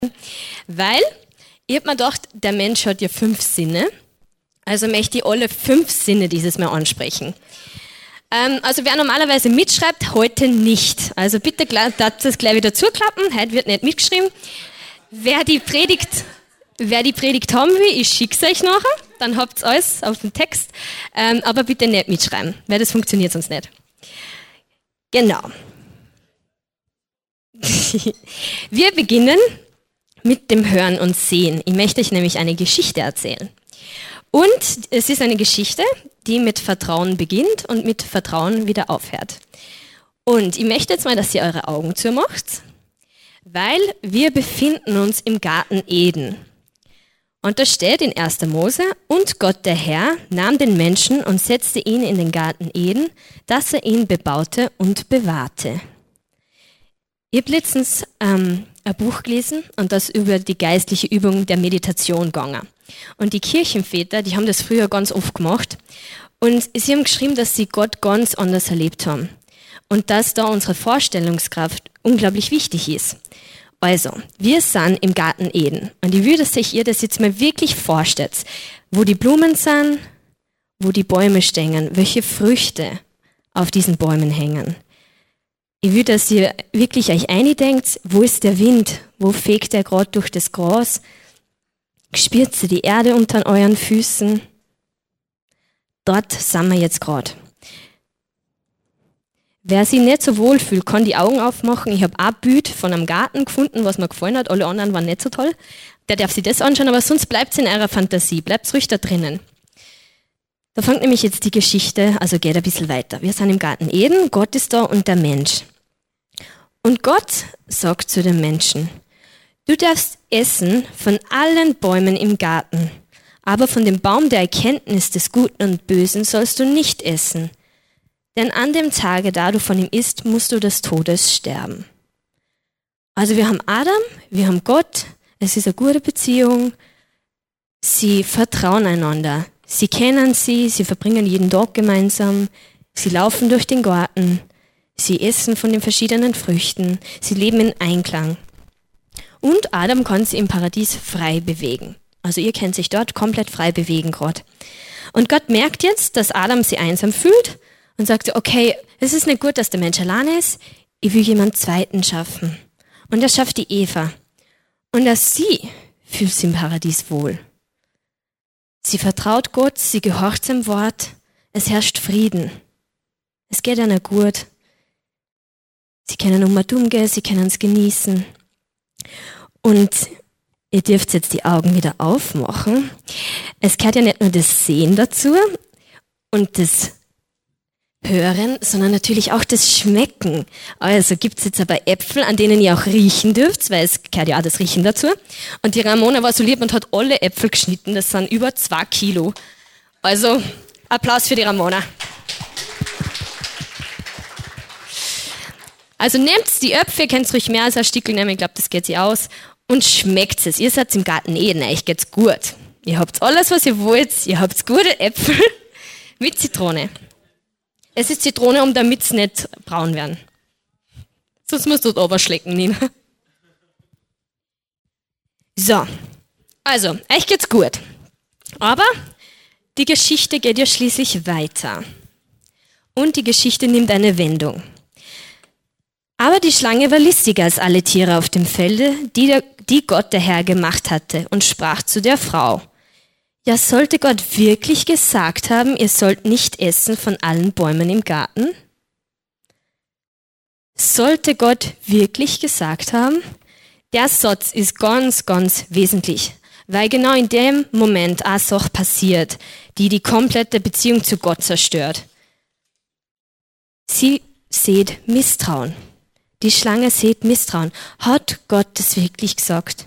Weil ich habe mir gedacht, der Mensch hat ja 5 Sinne. Also möchte ich alle 5 Sinne dieses Mal ansprechen. Also wer normalerweise mitschreibt, heute nicht. Also bitte das gleich wieder zuklappen, heute wird nicht mitgeschrieben. Wer die Predigt haben will, ich schicke es euch nachher, dann habt ihr alles auf dem Text. Aber bitte nicht mitschreiben, weil das funktioniert sonst nicht. Genau. Wir beginnen mit dem Hören und Sehen. Ich möchte euch nämlich eine Geschichte erzählen. Und es ist eine Geschichte, die mit Vertrauen beginnt und mit Vertrauen wieder aufhört. Und ich möchte jetzt mal, dass ihr eure Augen zumacht, weil wir befinden uns im Garten Eden. Und da steht in 1. Mose, und Gott der Herr nahm den Menschen und setzte ihn in den Garten Eden, dass er ihn bebaute und bewahrte. Ich habe letztens ein Buch gelesen und das über die geistliche Übung der Meditation gegangen. Und die Kirchenväter, die haben das früher ganz oft gemacht und sie haben geschrieben, dass sie Gott ganz anders erlebt haben und dass da unsere Vorstellungskraft unglaublich wichtig ist. Also, wir sind im Garten Eden und ich würde, dass ihr das jetzt mal wirklich vorstellt, wo die Blumen sind, wo die Bäume stehen, welche Früchte auf diesen Bäumen hängen. Ich will, dass ihr wirklich euch eindenkt, wo ist der Wind, wo fegt er gerade durch das Gras, spürt sie die Erde unter euren Füßen. Dort sind wir jetzt gerade. Wer sich nicht so wohl fühlt, kann die Augen aufmachen. Ich habe auch ein Bild von einem Garten gefunden, was mir gefallen hat. Alle anderen waren nicht so toll. Der darf sich das anschauen, aber sonst bleibt es in eurer Fantasie, bleibt ruhig da drinnen. Da fängt nämlich jetzt die Geschichte, also geht ein bisschen weiter. Wir sind im Garten Eden, Gott ist da und der Mensch. Und Gott sagt zu dem Menschen, du darfst essen von allen Bäumen im Garten, aber von dem Baum der Erkenntnis des Guten und Bösen sollst du nicht essen. Denn an dem Tage, da du von ihm isst, musst du des Todes sterben. Also wir haben Adam, wir haben Gott, es ist eine gute Beziehung, sie vertrauen einander, sie kennen sie verbringen jeden Tag gemeinsam, sie laufen durch den Garten, sie essen von den verschiedenen Früchten, sie leben in Einklang. Und Adam kann sich im Paradies frei bewegen. Also ihr könnt sich dort komplett frei bewegen gerade. Und Gott merkt jetzt, dass Adam sich einsam fühlt und sagt, okay, es ist nicht gut, dass der Mensch allein ist, ich will jemanden Zweiten schaffen. Und er schafft die Eva. Und auch sie fühlt sich im Paradies wohl. Sie vertraut Gott, sie gehorcht seinem Wort, es herrscht Frieden. Es geht ihnen gut. Sie können umgehen, sie können es genießen. Und ihr dürft jetzt die Augen wieder aufmachen. Es gehört ja nicht nur das Sehen dazu und das Hören, sondern natürlich auch das Schmecken. Also gibt's jetzt aber Äpfel, an denen ihr auch riechen dürft, weil es gehört ja auch das Riechen dazu. Und die Ramona war so lieb und hat alle Äpfel geschnitten. Das sind über 2 Kilo. Also Applaus für die Ramona. Also nehmt die Äpfel, ihr könnt ruhig mehr als ein Stückchen nehmen, ich glaube, das geht sich aus. Und schmeckt es. Ihr seid im Garten Eden, euch geht's gut. Ihr habt alles, was ihr wollt. Ihr habt gute Äpfel mit Zitrone. Es ist Zitrone, damit sie nicht braun werden. Sonst musst du dort schlecken, Nina. So, also, euch geht's gut. Aber die Geschichte geht ja schließlich weiter. Und die Geschichte nimmt eine Wendung. Aber die Schlange war listiger als alle Tiere auf dem Felde, die Gott der Herr gemacht hatte, und sprach zu der Frau, ja, sollte Gott wirklich gesagt haben, ihr sollt nicht essen von allen Bäumen im Garten? Sollte Gott wirklich gesagt haben? Der Satz ist ganz, ganz wesentlich, weil genau in dem Moment eine Sache passiert, die komplette Beziehung zu Gott zerstört. Sie sieht Misstrauen. Die Schlange sieht Misstrauen. Hat Gott das wirklich gesagt?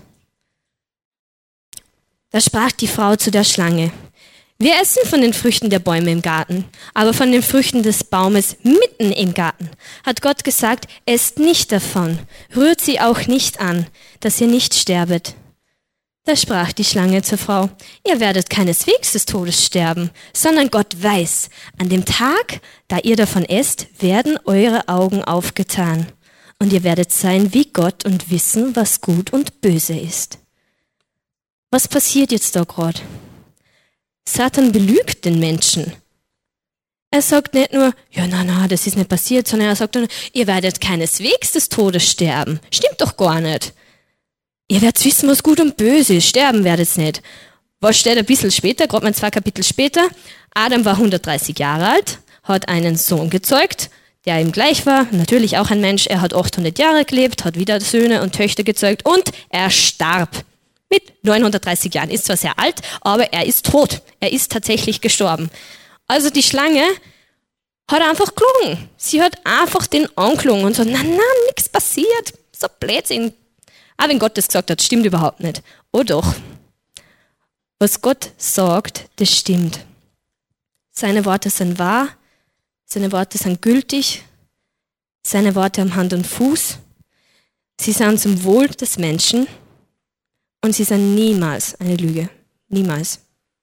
Da sprach die Frau zu der Schlange, wir essen von den Früchten der Bäume im Garten, aber von den Früchten des Baumes mitten im Garten hat Gott gesagt, esst nicht davon, rührt sie auch nicht an, dass ihr nicht sterbet. Da sprach die Schlange zur Frau, ihr werdet keineswegs des Todes sterben, sondern Gott weiß, an dem Tag, da ihr davon esst, werden eure Augen aufgetan. und ihr werdet sein wie Gott und wissen, was gut und böse ist. Was passiert jetzt da gerade? Satan belügt den Menschen. Er sagt nicht nur, ja, na, das ist nicht passiert, sondern er sagt dann, ihr werdet keineswegs des Todes sterben. Stimmt doch gar nicht. Ihr werdet wissen, was gut und böse ist. Sterben werdet ihr nicht. Was steht ein bisschen später, gerade mal 2 Kapitel später? Adam war 130 Jahre alt, hat einen Sohn gezeugt, der ihm gleich war, natürlich auch ein Mensch. Er hat 800 Jahre gelebt, hat wieder Söhne und Töchter gezeugt und er starb. Mit 930 Jahren. Ist zwar sehr alt, aber er ist tot. Er ist tatsächlich gestorben. Also die Schlange hat einfach gelogen. Sie hat einfach den angelogen und so, na, nichts passiert. So Blödsinn. Aber wenn Gott das gesagt hat, stimmt überhaupt nicht. Oh doch. Was Gott sagt, das stimmt. Seine Worte sind wahr, seine Worte sind gültig, seine Worte haben Hand und Fuß. Sie sind zum Wohl des Menschen und sie sind niemals eine Lüge. Niemals.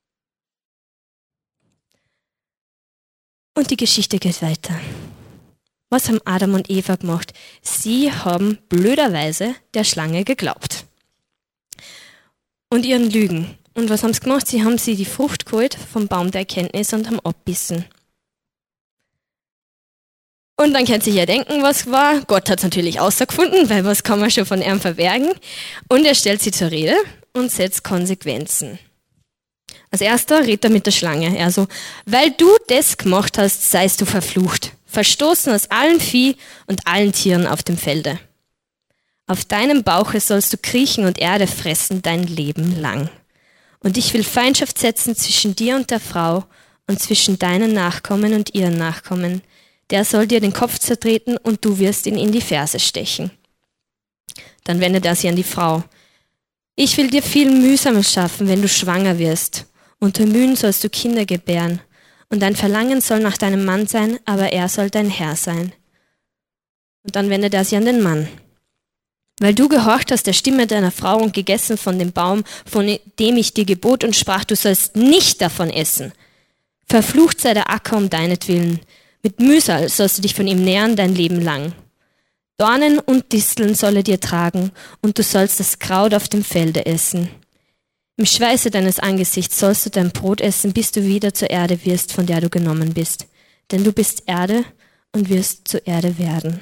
Und die Geschichte geht weiter. Was haben Adam und Eva gemacht? Sie haben blöderweise der Schlange geglaubt. Und ihren Lügen. Und was haben sie gemacht? Sie haben die Frucht geholt vom Baum der Erkenntnis und haben abbissen. Und dann könnt ihr ja denken, was war. Gott hat es natürlich außergefunden, weil was kann man schon von ihm verbergen? Und er stellt sie zur Rede und setzt Konsequenzen. Als erster redet er mit der Schlange. Er so, weil du das gemacht hast, seist du verflucht. Verstoßen aus allen Vieh und allen Tieren auf dem Felde. Auf deinem Bauche sollst du kriechen und Erde fressen dein Leben lang. Und ich will Feindschaft setzen zwischen dir und der Frau und zwischen deinen Nachkommen und ihren Nachkommen. Der soll dir den Kopf zertreten und du wirst ihn in die Ferse stechen. Dann wendet er sich an die Frau. Ich will dir viel Mühsames schaffen, wenn du schwanger wirst. Unter Mühen sollst du Kinder gebären. Und dein Verlangen soll nach deinem Mann sein, aber er soll dein Herr sein. Und dann wendet er sich an den Mann. Weil du gehorcht hast der Stimme deiner Frau und gegessen von dem Baum, von dem ich dir gebot und sprach, du sollst nicht davon essen. Verflucht sei der Acker um deinetwillen. Mit Mühsal sollst du dich von ihm nähren dein Leben lang. Dornen und Disteln soll er dir tragen, und du sollst das Kraut auf dem Felde essen. Im Schweiße deines Angesichts sollst du dein Brot essen, bis du wieder zur Erde wirst, von der du genommen bist. Denn du bist Erde und wirst zur Erde werden.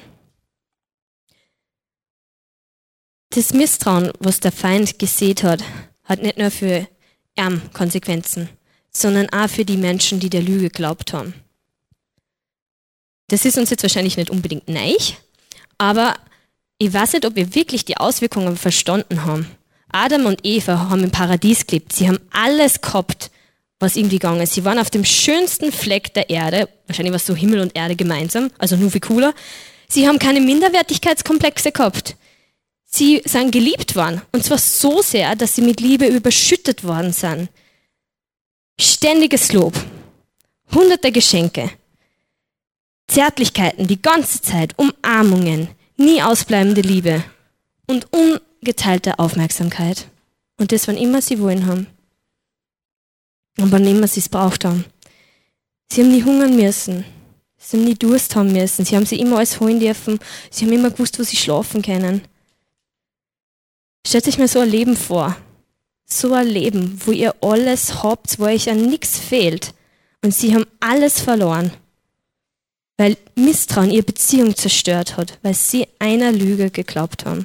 Das Misstrauen, was der Feind gesät hat, hat nicht nur für ihn Konsequenzen, sondern auch für die Menschen, die der Lüge geglaubt haben. Das ist uns jetzt wahrscheinlich nicht unbedingt neu, aber ich weiß nicht, ob wir wirklich die Auswirkungen verstanden haben. Adam und Eva haben im Paradies gelebt. Sie haben alles gehabt, was irgendwie gegangen ist. Sie waren auf dem schönsten Fleck der Erde. Wahrscheinlich war es so Himmel und Erde gemeinsam, also nur viel cooler. Sie haben keine Minderwertigkeitskomplexe gehabt. Sie sind geliebt worden. Und zwar so sehr, dass sie mit Liebe überschüttet worden sind. Ständiges Lob. Hunderte Geschenke. Zärtlichkeiten die ganze Zeit. Umarmungen. Nie ausbleibende Liebe. Und ungeteilte Aufmerksamkeit. Und das, wann immer sie wollen haben. Und wann immer sie es braucht haben. Sie haben nie hungern müssen. Sie haben nie Durst haben müssen. Sie haben sich immer alles holen dürfen. Sie haben immer gewusst, wo sie schlafen können. Stellt euch mal so ein Leben vor. So ein Leben, wo ihr alles habt, wo euch an nichts fehlt. Und sie haben alles verloren. Weil Misstrauen ihre Beziehung zerstört hat. Weil sie einer Lüge geglaubt haben.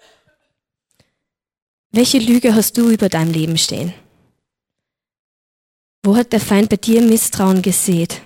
Welche Lüge hast du über dein Leben stehen? Wo hat der Feind bei dir Misstrauen gesät?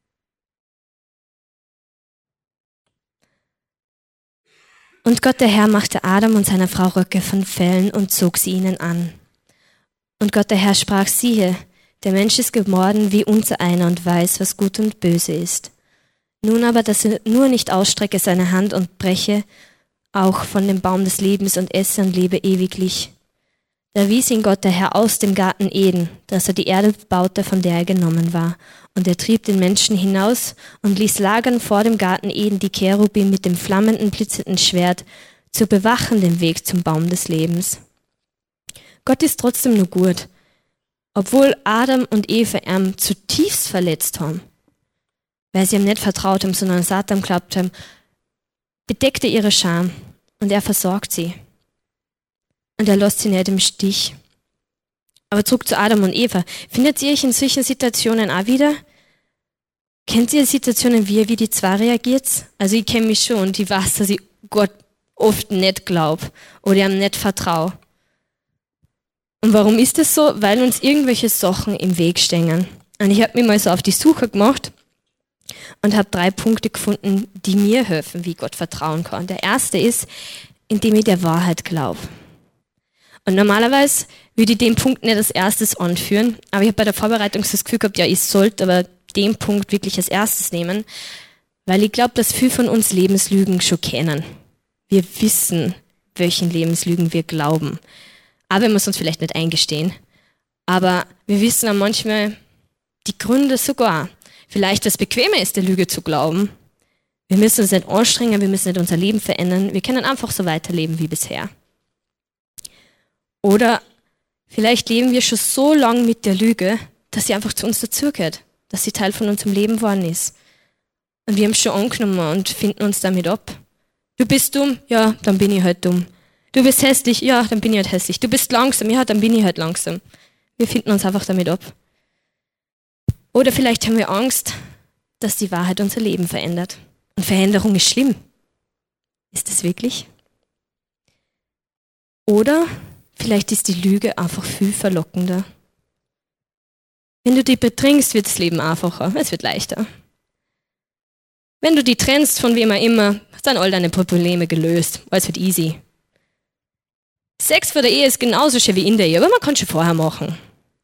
Und Gott der Herr machte Adam und seiner Frau Röcke von Fellen und zog sie ihnen an. Und Gott der Herr sprach, siehe, der Mensch ist geworden wie unser einer und weiß, was gut und böse ist. Nun aber, dass er nur nicht ausstrecke seine Hand und breche auch von dem Baum des Lebens und esse und lebe ewiglich. Da wies ihn Gott der Herr aus dem Garten Eden, dass er die Erde baute, von der er genommen war. Und er trieb den Menschen hinaus und ließ lagern vor dem Garten Eden die Cherubim mit dem flammenden, blitzenden Schwert, zu bewachen den Weg zum Baum des Lebens. Gott ist trotzdem nur gut, obwohl Adam und Eva ihn zutiefst verletzt haben, weil sie ihm nicht vertraut haben, sondern Satan geglaubt haben, bedeckte ihre Scham und er versorgt sie. Und er lässt sie nicht im Stich. Aber zurück zu Adam und Eva. Findet ihr euch in solchen Situationen auch wieder? Kennt ihr Situationen, wie die zwei reagiert? Also ich kenne mich schon und ich weiß, dass ich Gott oft nicht glaube oder ihm nicht vertraue. Und warum ist das so? Weil uns irgendwelche Sachen im Weg stehen. Und ich habe mich mal so auf die Suche gemacht und habe 3 Punkte gefunden, die mir helfen, wie ich Gott vertrauen kann. Der erste ist, indem ich der Wahrheit glaube. Und normalerweise würde ich den Punkt nicht als erstes anführen, aber ich habe bei der Vorbereitung so das Gefühl gehabt, ja, ich sollte aber den Punkt wirklich als erstes nehmen, weil ich glaube, dass viele von uns Lebenslügen schon kennen. Wir wissen, welchen Lebenslügen wir glauben. Aber wir müssen uns vielleicht nicht eingestehen. Aber wir wissen auch manchmal die Gründe sogar. Vielleicht, was bequemer ist, der Lüge zu glauben. Wir müssen uns nicht anstrengen, wir müssen nicht unser Leben verändern. Wir können einfach so weiterleben wie bisher. Oder vielleicht leben wir schon so lange mit der Lüge, dass sie einfach zu uns dazugehört, dass sie Teil von unserem Leben geworden ist. Und wir haben es schon angenommen und finden uns damit ab. Du bist dumm? Ja, dann bin ich halt dumm. Du bist hässlich? Ja, dann bin ich halt hässlich. Du bist langsam? Ja, dann bin ich halt langsam. Wir finden uns einfach damit ab. Oder vielleicht haben wir Angst, dass die Wahrheit unser Leben verändert. Und Veränderung ist schlimm. Ist das wirklich? Oder vielleicht ist die Lüge einfach viel verlockender. Wenn du die betrinkst, wird das Leben einfacher. Es wird leichter. Wenn du die trennst von wem auch immer, sind all deine Probleme gelöst. Alles wird easy. Sex vor der Ehe ist genauso schön wie in der Ehe, aber man kann schon vorher machen.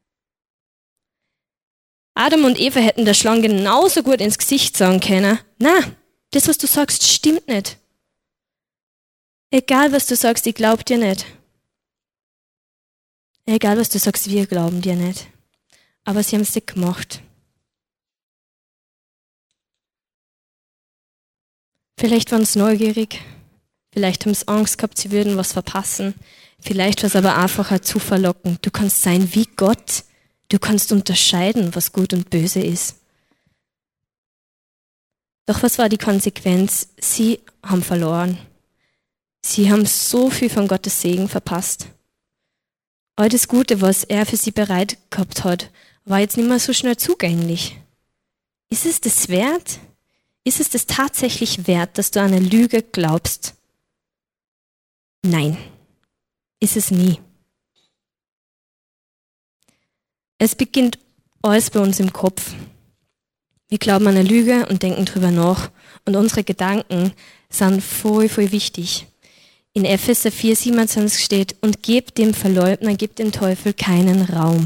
Adam und Eva hätten der Schlange genauso gut ins Gesicht sagen können, na, das, was du sagst, stimmt nicht. Egal, was du sagst, ich glaub dir nicht. Egal, was du sagst, wir glauben dir nicht. Aber sie haben es nicht gemacht. Vielleicht waren sie neugierig. Vielleicht haben sie Angst gehabt, sie würden was verpassen. Vielleicht war es aber einfach zu verlockend. Du kannst sein wie Gott. Du kannst unterscheiden, was gut und böse ist. Doch was war die Konsequenz? Sie haben verloren. Sie haben so viel von Gottes Segen verpasst. All das Gute, was er für sie bereit gehabt hat, war jetzt nicht mehr so schnell zugänglich. Ist es das wert? Ist es das tatsächlich wert, dass du an eine Lüge glaubst? Nein, ist es nie. Es beginnt alles bei uns im Kopf. Wir glauben an eine Lüge und denken drüber nach. Und unsere Gedanken sind voll, voll wichtig. In Epheser 4,27 steht, und gebt dem Verleugner, gebt dem Teufel keinen Raum.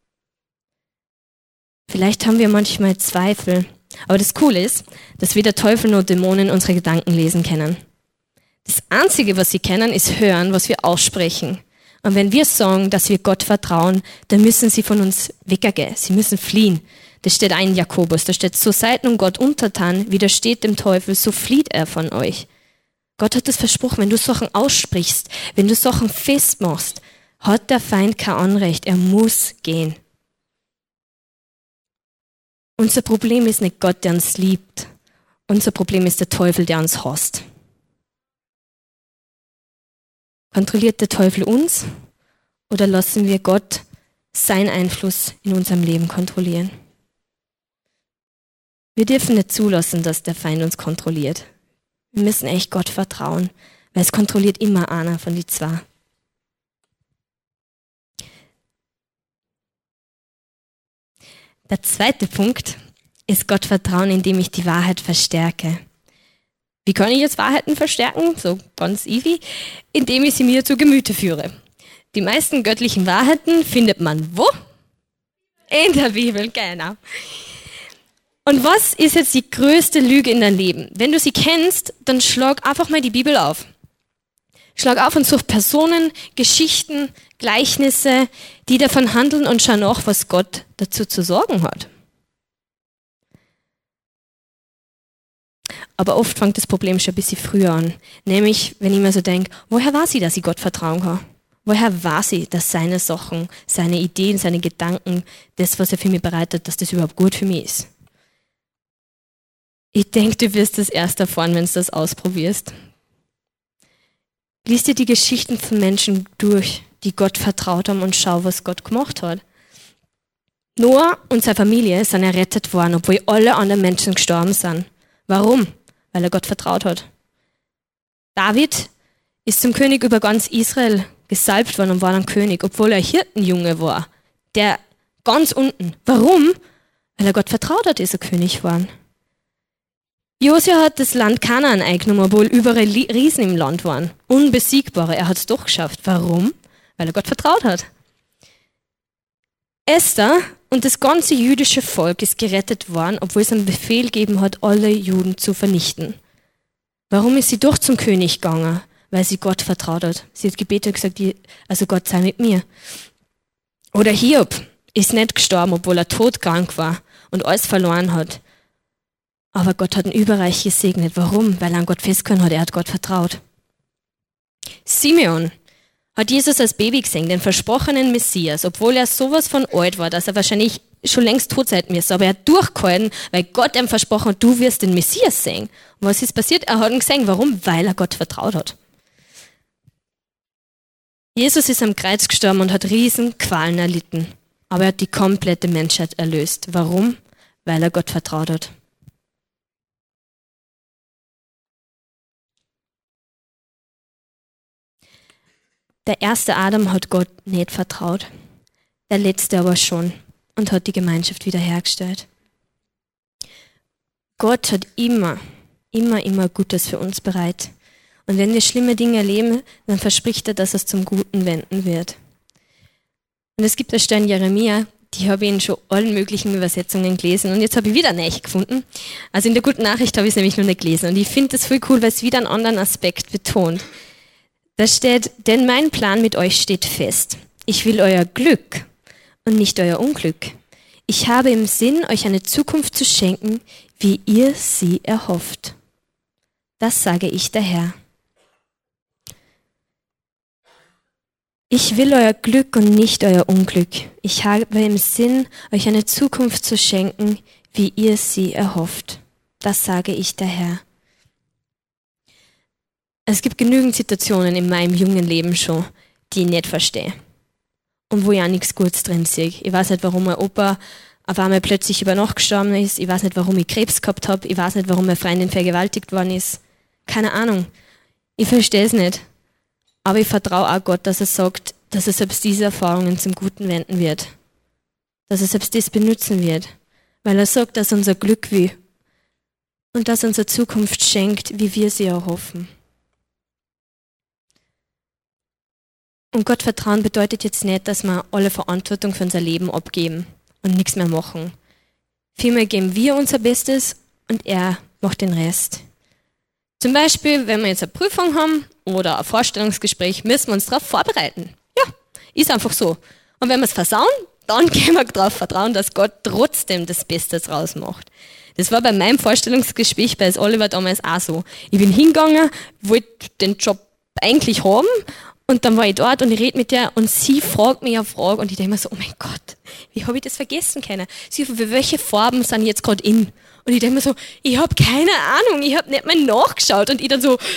Vielleicht haben wir manchmal Zweifel, aber das Coole ist, dass weder Teufel noch Dämonen unsere Gedanken lesen können. Das Einzige, was sie können, ist hören, was wir aussprechen. Und wenn wir sagen, dass wir Gott vertrauen, dann müssen sie von uns weggehen. Sie müssen fliehen. Das steht ein in Jakobus. Da steht, so seid nun Gott untertan, widersteht dem Teufel, so flieht er von euch. Gott hat das versprochen, wenn du Sachen aussprichst, wenn du Sachen festmachst, hat der Feind kein Anrecht. Er muss gehen. Unser Problem ist nicht Gott, der uns liebt. Unser Problem ist der Teufel, der uns hasst. Kontrolliert der Teufel uns oder lassen wir Gott seinen Einfluss in unserem Leben kontrollieren? Wir dürfen nicht zulassen, dass der Feind uns kontrolliert. Wir müssen echt Gott vertrauen, weil es kontrolliert immer einer von die zwei. Der zweite Punkt ist Gott vertrauen, indem ich die Wahrheit verstärke. Wie kann ich jetzt Wahrheiten verstärken? So ganz easy. Indem ich sie mir zu Gemüte führe. Die meisten göttlichen Wahrheiten findet man wo? In der Bibel, genau. Und was ist jetzt die größte Lüge in deinem Leben? Wenn du sie kennst, dann schlag einfach mal die Bibel auf. Schlag auf und such Personen, Geschichten, Gleichnisse, die davon handeln und schau nach, was Gott dazu zu sagen hat. Aber oft fängt das Problem schon ein bisschen früher an. Nämlich, wenn ich mir so denke, woher weiß ich, dass ich Gott vertrauen kann? Woher weiß ich, dass seine Sachen, seine Ideen, seine Gedanken, das, was er für mich bereitet, dass das überhaupt gut für mich ist? Ich denke, du wirst es erst erfahren, wenn du das ausprobierst. Lies dir die Geschichten von Menschen durch, die Gott vertraut haben und schau, was Gott gemacht hat. Noah und seine Familie sind errettet worden, obwohl alle anderen Menschen gestorben sind. Warum? Weil er Gott vertraut hat. David ist zum König über ganz Israel gesalbt worden und war dann König, obwohl er Hirtenjunge war. Der ganz unten. Warum? Weil er Gott vertraut hat, ist er König geworden. Josia hat das Land Kanaan eingenommen, obwohl überall Riesen im Land waren. Unbesiegbare. Er hat es doch geschafft. Warum? Weil er Gott vertraut hat. Esther und das ganze jüdische Volk ist gerettet worden, obwohl es einen Befehl gegeben hat, alle Juden zu vernichten. Warum ist sie doch zum König gegangen? Weil sie Gott vertraut hat. Sie hat gebetet und gesagt, also Gott sei mit mir. Oder Hiob ist nicht gestorben, obwohl er todkrank war und alles verloren hat. Aber Gott hat ihn überreich gesegnet. Warum? Weil er an Gott festgehalten hat, er hat Gott vertraut. Simeon hat Jesus als Baby gesehen, den versprochenen Messias, obwohl er sowas von alt war, dass er wahrscheinlich schon längst tot sein müsste. Aber er hat durchgehalten, weil Gott ihm versprochen hat, du wirst den Messias sehen. Und was ist passiert? Er hat ihn gesehen. Warum? Weil er Gott vertraut hat. Jesus ist am Kreuz gestorben und hat riesen Qualen erlitten. Aber er hat die komplette Menschheit erlöst. Warum? Weil er Gott vertraut hat. Der erste Adam hat Gott nicht vertraut. Der letzte aber schon und hat die Gemeinschaft wiederhergestellt. Gott hat immer Gutes für uns bereit. Und wenn wir schlimme Dinge erleben, dann verspricht er, dass er es zum Guten wenden wird. Und es gibt eine Stelle in Jeremia, die habe ich in schon allen möglichen Übersetzungen gelesen. Und jetzt habe ich wieder eine gefunden. Also in der Guten Nachricht habe ich es nämlich noch nicht gelesen. Und ich finde das voll cool, weil es wieder einen anderen Aspekt betont. Da steht, denn mein Plan mit euch steht fest. Ich will euer Glück und nicht euer Unglück. Ich habe im Sinn, euch eine Zukunft zu schenken, wie ihr sie erhofft. Das sage ich der Herr. Ich will euer Glück und nicht euer Unglück. Ich habe im Sinn, euch eine Zukunft zu schenken, wie ihr sie erhofft. Das sage ich der Herr. Es gibt genügend Situationen in meinem jungen Leben schon, die ich nicht verstehe. Und wo ich auch nichts Gutes drin sehe. Ich weiß nicht, warum mein Opa auf einmal plötzlich über Nacht gestorben ist. Ich weiß nicht, warum ich Krebs gehabt habe. Ich weiß nicht, warum meine Freundin vergewaltigt worden ist. Keine Ahnung. Ich verstehe es nicht. Aber ich vertraue auch Gott, dass er sagt, dass er selbst diese Erfahrungen zum Guten wenden wird. Dass er selbst das benutzen wird. Weil er sagt, dass er unser Glück will. Und dass er unsere Zukunft schenkt, wie wir sie erhoffen. Und Gott vertrauen bedeutet jetzt nicht, dass wir alle Verantwortung für unser Leben abgeben und nichts mehr machen. Vielmehr geben wir unser Bestes und er macht den Rest. Zum Beispiel, wenn wir jetzt eine Prüfung haben oder ein Vorstellungsgespräch, müssen wir uns darauf vorbereiten. Ja, ist einfach so. Und wenn wir es versauen, dann können wir darauf vertrauen, dass Gott trotzdem das Beste draus macht. Das war bei meinem Vorstellungsgespräch bei Oliver damals auch so. Ich bin hingegangen, wollte den Job eigentlich haben. Und dann war ich dort und ich rede mit der und sie fragt mich eine Frage und ich denke mir so, oh mein Gott, wie habe ich das vergessen können? Sie fragt, welche Farben sind jetzt gerade in? Und ich denke mir so, ich habe keine Ahnung, ich habe nicht mal nachgeschaut. Und ich dann so,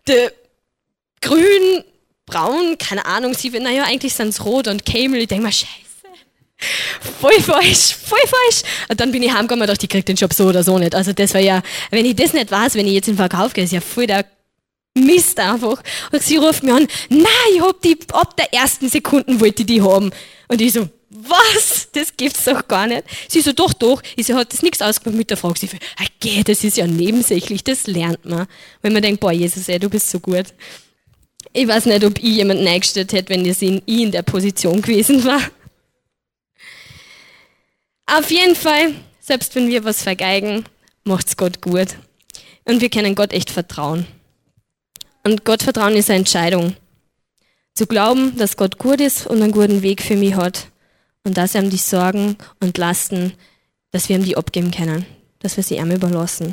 grün, braun, keine Ahnung. Sie wird, naja, eigentlich sind es rot und Camel. Ich denke mir, scheiße, voll falsch. Und dann bin ich heimgekommen und dachte, ich krieg den Job so oder so nicht. Also das war ja, wenn ich das nicht weiß, wenn ich jetzt in den Verkauf gehe, ist ja voll der Mist einfach. Und sie ruft mich an, nein, ich hab die, ab der ersten Sekunde wollte ich die haben. Und ich so, was? Das gibt's doch gar nicht. Sie so, doch. Ich so, hat das nichts ausgemacht mit der Frage. Sie so, okay, das ist ja nebensächlich, das lernt man. Wenn man denkt, boah, Jesus, ey, du bist so gut. Ich weiß nicht, ob ich jemanden eingestellt hätte, wenn ich in der Position gewesen war. Auf jeden Fall, selbst wenn wir was vergeigen, macht's Gott gut. Und wir können Gott echt vertrauen. Und Gott vertrauen ist eine Entscheidung. Zu glauben, dass Gott gut ist und einen guten Weg für mich hat. Und dass er ihm die Sorgen und Lasten, dass wir ihm die abgeben können. Dass wir sie ihm überlassen.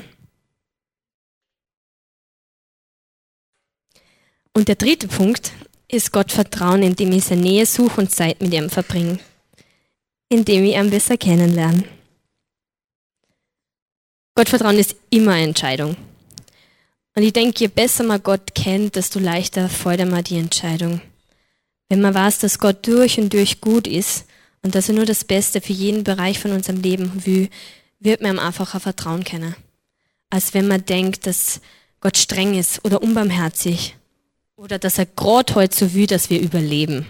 Und der dritte Punkt ist Gott vertrauen, indem ich seine Nähe suche und Zeit mit ihm verbringe. Indem ich ihn besser kennenlerne. Gottvertrauen ist immer eine Entscheidung. Und ich denke, je besser man Gott kennt, desto leichter fällt man die Entscheidung. Wenn man weiß, dass Gott durch und durch gut ist und dass er nur das Beste für jeden Bereich von unserem Leben will, wird man ihm einfacher vertrauen können. Als wenn man denkt, dass Gott streng ist oder unbarmherzig oder dass er gerade heute so will, dass wir überleben.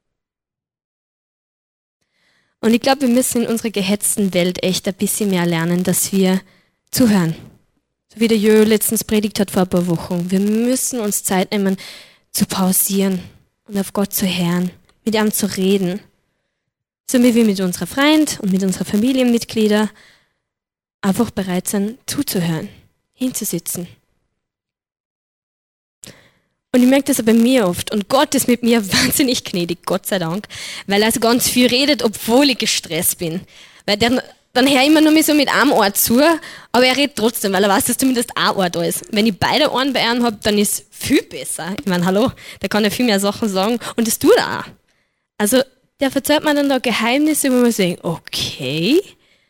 Und ich glaube, wir müssen in unserer gehetzten Welt echt ein bisschen mehr lernen, dass wir zuhören. So wie der Jö letztens predigt hat vor ein paar Wochen. Wir müssen uns Zeit nehmen, zu pausieren und auf Gott zu hören, mit ihm zu reden. So wie wir mit unserer Freund und mit unseren Familienmitgliedern einfach bereit sind, zuzuhören, hinzusitzen. Und ich merke das auch bei mir oft. Und Gott ist mit mir wahnsinnig gnädig, Gott sei Dank, weil er so ganz viel redet, obwohl ich gestresst bin. Weil dann höre ich immer nur so mit einem Ohr zu, aber er redet trotzdem, weil er weiß, dass zumindest ein Ohr da ist. Wenn ich beide Ohren bei ihm habe, dann ist es viel besser. Ich meine, hallo, da kann er viel mehr Sachen sagen und das tut er auch. Also der erzählt mir dann da Geheimnisse, wo man denkt, okay.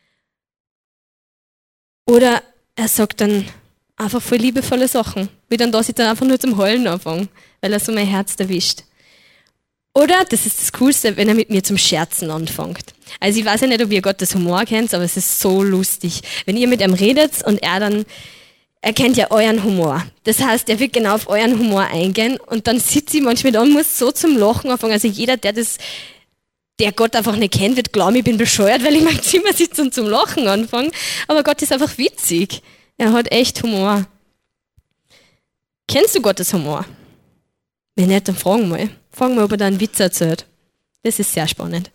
Oder er sagt dann einfach voll liebevolle Sachen, wie dann da sitzt er einfach nur zum Heulen anfangen, weil er so mein Herz erwischt. Oder, das ist das Coolste, wenn er mit mir zum Scherzen anfängt. Also ich weiß ja nicht, ob ihr Gottes Humor kennt, aber es ist so lustig. Wenn ihr mit ihm redet und er kennt ja euren Humor. Das heißt, er wird genau auf euren Humor eingehen und dann sitzt ich manchmal da und muss so zum Lachen anfangen. Also jeder, der Gott einfach nicht kennt, wird glauben, ich bin bescheuert, weil ich in meinem Zimmer sitze und zum Lachen anfange. Aber Gott ist einfach witzig. Er hat echt Humor. Kennst du Gottes Humor? Wenn nicht, dann fragen mal. Fragen mal, ob er da einen Witz erzählt. Das ist sehr spannend.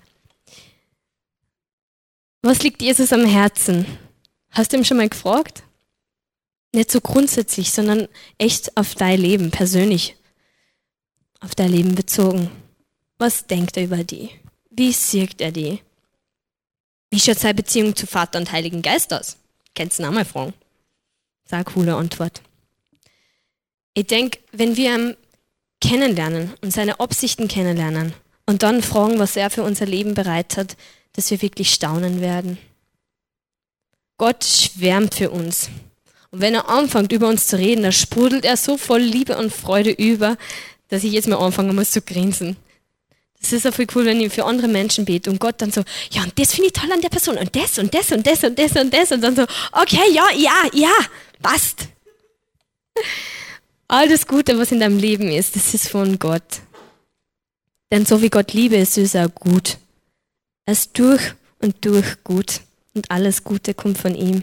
Was liegt Jesus am Herzen? Hast du ihn schon mal gefragt? Nicht so grundsätzlich, sondern echt auf dein Leben, persönlich. Auf dein Leben bezogen. Was denkt er über die? Wie sieht er die? Wie schaut seine Beziehung zu Vater und Heiligen Geist aus? Kannst du ihn auch mal fragen. Das ist eine coole Antwort. Ich denke, wenn wir ihn kennenlernen und seine Absichten kennenlernen und dann fragen, was er für unser Leben bereit hat, dass wir wirklich staunen werden. Gott schwärmt für uns. Und wenn er anfängt, über uns zu reden, dann sprudelt er so voll Liebe und Freude über, dass ich jetzt mal anfangen muss zu grinsen. Das ist auch voll cool, wenn ich für andere Menschen bete und Gott dann so, ja, und das finde ich toll an der Person und das und das und das und das und das und dann so, okay, ja, passt. All das Gute, was in deinem Leben ist, das ist von Gott. Denn so wie Gott Liebe ist, ist er gut. Er ist durch und durch gut und alles Gute kommt von ihm.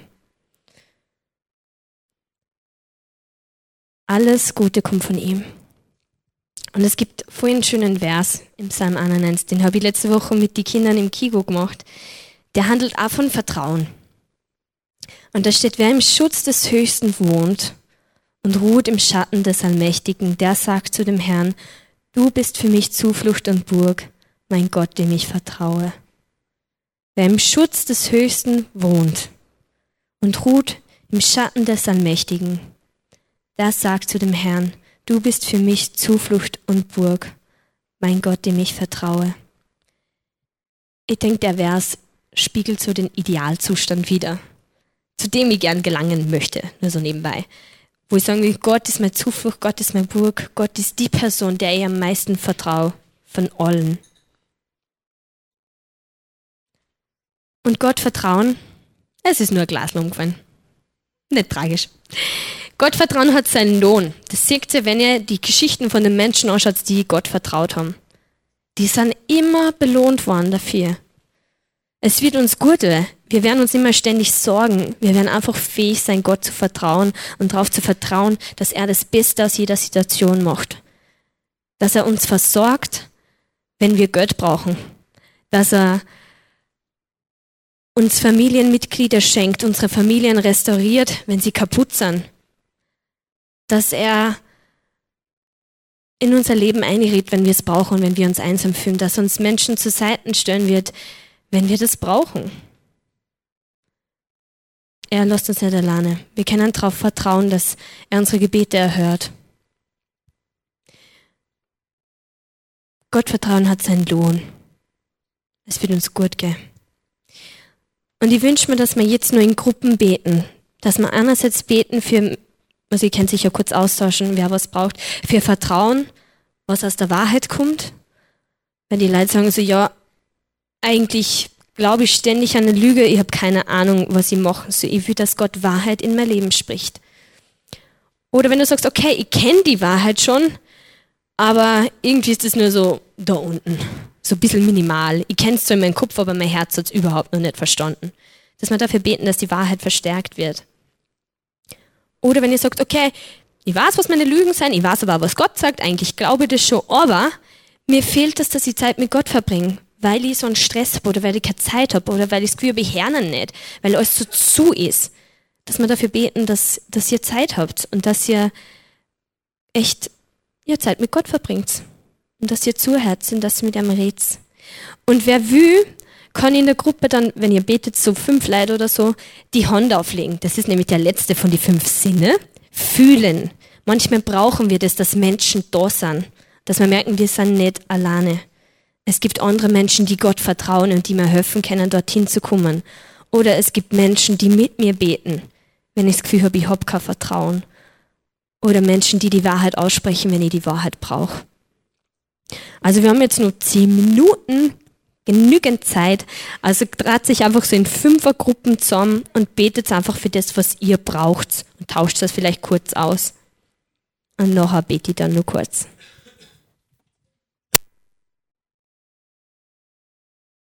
Alles Gute kommt von ihm. Und es gibt vorhin einen schönen Vers im Psalm 91, den habe ich letzte Woche mit den Kindern im Kigo gemacht. Der handelt auch von Vertrauen. Und da steht, wer im Schutz des Höchsten wohnt und ruht im Schatten des Allmächtigen, der sagt zu dem Herrn, du bist für mich Zuflucht und Burg, mein Gott, dem ich vertraue. Wer im Schutz des Höchsten wohnt und ruht im Schatten des Allmächtigen, der sagt zu dem Herrn, du bist für mich Zuflucht und Burg, mein Gott, dem ich vertraue. Ich denke, der Vers spiegelt so den Idealzustand wider, zu dem ich gern gelangen möchte, nur so nebenbei. Wo ich sagen will, Gott ist meine Zuflucht, Gott ist meine Burg, Gott ist die Person, der ich am meisten vertraue von allen. Und Gott vertrauen, es ist nur ein Glas umgefallen. Nicht tragisch. Gott vertrauen hat seinen Lohn. Das seht ihr, wenn ihr die Geschichten von den Menschen anschaut, die Gott vertraut haben. Die sind immer belohnt worden dafür. Es wird uns gut, wir werden uns immer ständig sorgen. Wir werden einfach fähig sein, Gott zu vertrauen und darauf zu vertrauen, dass er das Beste aus jeder Situation macht. Dass er uns versorgt, wenn wir Geld brauchen. Dass er uns Familienmitglieder schenkt, unsere Familien restauriert, wenn sie kaputt sind. Dass er in unser Leben einredet, wenn wir es brauchen, wenn wir uns einsam fühlen, dass er uns Menschen zur Seite stellen wird, wenn wir das brauchen. Er lässt uns nicht alleine. Wir können darauf vertrauen, dass er unsere Gebete erhört. Gott vertrauen hat seinen Lohn. Es wird uns gut gehen. Und ich wünsche mir, dass wir jetzt nur in Gruppen beten, Dass wir einerseits beten für, also ihr könnt sicher kurz austauschen, wer was braucht, für Vertrauen, was aus der Wahrheit kommt. Wenn die Leute sagen so, ja, eigentlich glaube ich ständig an eine Lüge, ich habe keine Ahnung, was ich machen soll. Ich will, dass Gott Wahrheit in mein Leben spricht. Oder wenn du sagst, okay, ich kenne die Wahrheit schon, aber irgendwie ist es nur so da unten, so ein bisschen minimal. Ich kenne es so in meinem Kopf, aber mein Herz hat es überhaupt noch nicht verstanden. Dass wir dafür beten, dass die Wahrheit verstärkt wird. Oder wenn ihr sagt, okay, ich weiß, was meine Lügen sind, ich weiß aber, was Gott sagt, eigentlich glaube ich das schon, aber mir fehlt es, dass ich Zeit mit Gott verbringe, weil ich so einen Stress habe oder weil ich keine Zeit habe oder weil ich das Gefühl habe, ich höre ihn nicht, weil alles so zu ist. Dass wir dafür beten, dass ihr Zeit habt und dass ihr echt Zeit mit Gott verbringt und dass ihr zuhört und dass ihr mit ihm redet. Und wer will, kann in der Gruppe dann, wenn ihr betet, so 5 Leute oder so, die Hand auflegen. Das ist nämlich der letzte von den 5 Sinne. Fühlen. Manchmal brauchen wir das, dass Menschen da sind. Dass wir merken, wir sind nicht alleine. Es gibt andere Menschen, die Gott vertrauen und die mir helfen können, dorthin zu kommen. Oder es gibt Menschen, die mit mir beten, wenn ich das Gefühl habe, ich habe kein Vertrauen. Oder Menschen, die die Wahrheit aussprechen, wenn ich die Wahrheit brauche. Also wir haben jetzt nur 10 Minuten, genügend Zeit. Also dreht sich einfach so in 5er-Gruppen zusammen und betet einfach für das, was ihr braucht. Und tauscht das vielleicht kurz aus. Und nachher bete ich dann nur kurz.